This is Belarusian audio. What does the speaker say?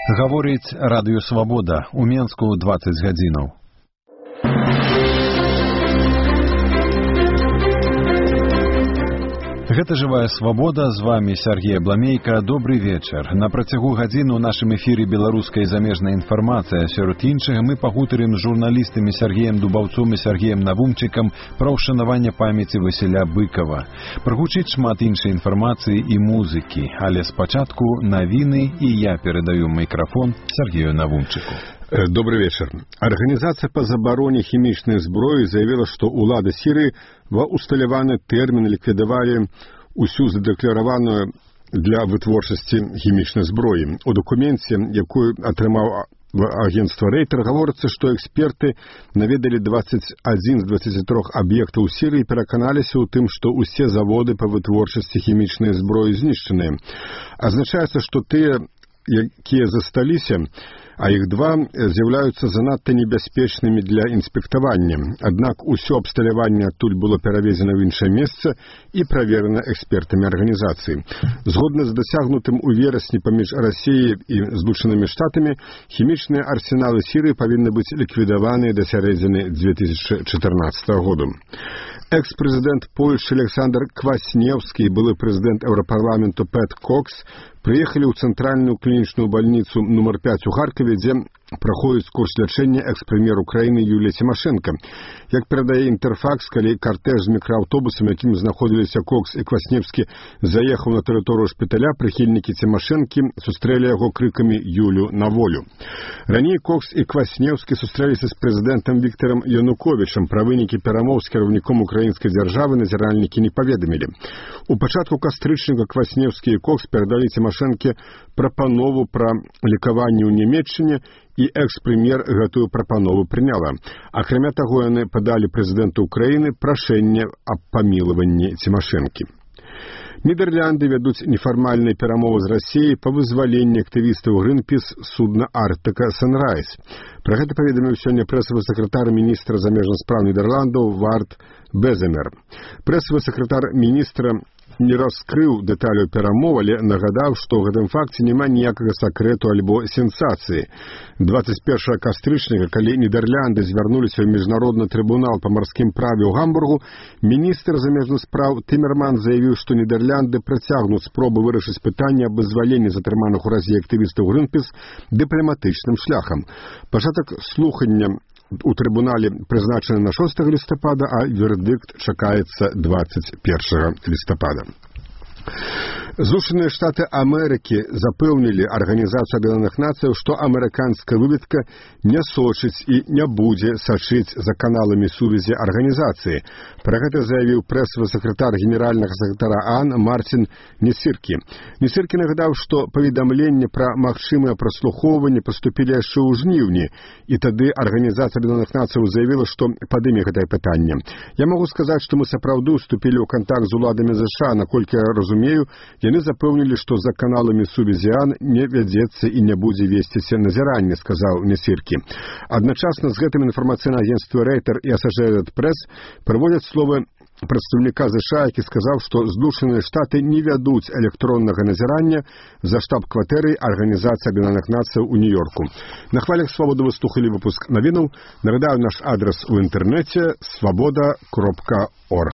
Гаворыць радыё «Свабода». У Менску 20 гадзінаў. Гэта «Жывая свабода», з вами Сергей Бламейка. Добры вечар. На працягу гадзіны ў нашым эфіры беларуская і замежная інфармацыя. Сярод іншага мы пагутарым з журналістамі Сергеем Дубаўцом і Сергеем Навумчыкам пра ўшанаванне памяці Васіля Быкова. Прагучыць шмат іншай інфармацыі і музыкі, але спачатку навіны, і я перадаю мікрафон Сергею Навумчыку. Добрый вечер. Организация по забороне химичной зброи заявила, что улады Сирии ва усталяваны тэрмін ліквідавалі усю задэклараваную для вытворчасці хімічнай зброі. У докуменце, якую атрымаў агентство Рейтер, гаворыцца, што эксперты наведалі 21 з 23 аб'ектаў Сірыі і пераканаліся ў тым, што ўсе заводы па вытворчасці хімічнай зброі знішчаныя. Азначаецца, што тыя, якія засталіся, а іх два з'яўляюцца занадта небяспечнымі для інспектавання. Аднак усё абсталяванне адтуль было перавезена ў іншае месца і праверана экспертамі арганізацыі. Згодна з дасягнутым у верасні паміж Расіяй і Злучанымі Штатамі, хімічныя арсеналы Сірыі павінны быць ліквідаваныя да сярэдзіны 2014 году. Экс-прэзідэнт Польшчы Александр Кваснеўскі і былы прэзідэнт Еўрапарламенту Пэт Кокс прыехалі ў цэнтральную клінічную бальніцу нумар 5 у Харкове, дзе праходзіць курс лячэння экс-прэм'ер Украіны Юлія Цімашэнка. Як перадае Інтэрфакс, калі картэж з мікрааўтобусам, якім знаходзіліся Кокс і Кваснеўскі, заехаў на тэрыторыю шпіталя, прыхільнікі Цімашэнкі сустрэлі яго крыкамі «Юлю на волю». Раней Кокс і Кваснеўскі сустрэліся з прэзідэнтам Віктарам Януковічам. Пра вынікі перамоў з кіраўніком украінскай дзяржавы назіральнікі не паведамілі. У пачатку кастрычніка Кваснеўскі і Кокс перадалі Цімашэнкі прапанову пра лекаванне ў Нямецчыне, і экс-прэм'ер гэтую прапанову прыняла. Акрамя таго, яны падалі прэзідэнту Украіны прашэнне аб памілаванні Цімашэнкі. Нідерлянды вядуць нефармальныя перамовы з Расіяй па вызваленні актывістаў Гринпіс судна «Арктика Санрайз». Пра гэта паведаміў сёння прэсавы сакратар міністра замежных спраў Нідерландаў Варт Беземер. Прэсавы сакратар міністра не раскрыў дэталяў перамоў, але нагадаў, што ў гэтым факце няма ніякага сакрэту альбо сенсацыі. 21 кастрычніка, калі Нідерлянды звярнуліся ў міжнародны трыбунал па марскім праве ў Гамбургу, міністр замежных спраў Тиммерман заявіў, што Нідерлянды працягнуць спробы вырашыць пытанне аб вызваленні затрыманых у Расіі актывістаў Гринпіс дыпламатычным шляхам. Пачатак слухання у трыбунале прызначаны на 6 лістапада, а вердыкт чакаецца 21 лістапада. Злучаныя Штаты Амерыкі запэўнілі Арганізацыю Аб'яднаных Нацыяў, што амерыканская выведка не сочыць і не будзе сачыць за каналамі сувязі арганізацыі. Пра гэта заявіў прэсавы сакратар генеральнага сакратара ААН Мартин Несіркі. Несіркі нагадаў, што паведамленні пра магчымыя праслухоўванні паступілі яшчэ ў жніўні, і тады Арганізацыя Аб'яднаных Нацыяў заявіла, што падыме гэтае пытанне. Я магу сказаць, што мы сапраўды ўступілі ў кантакт з уладамі ЗША, наколькі я разумею, яны запэўнілі, што за каналамі сувязі ААН не вядзецца і не будзе весціся назіранне, сказаў Несіркі. Адначасна з гэтым інфармацыйнае агенцтва Рейтер і Associated Press прыводзяць словы прадстаўніка ЗША, які сказаў, што Злучаныя Штаты не вядуць электроннага назірання за штаб-кватэрай Арганізацыі Аб'яднаных Нацыяў у Нью-Йорку. На хвалях «Свабоды» вы слухалі выпуск навінаў. Нагадаю наш адрес у інтэрнэце свабода.орг.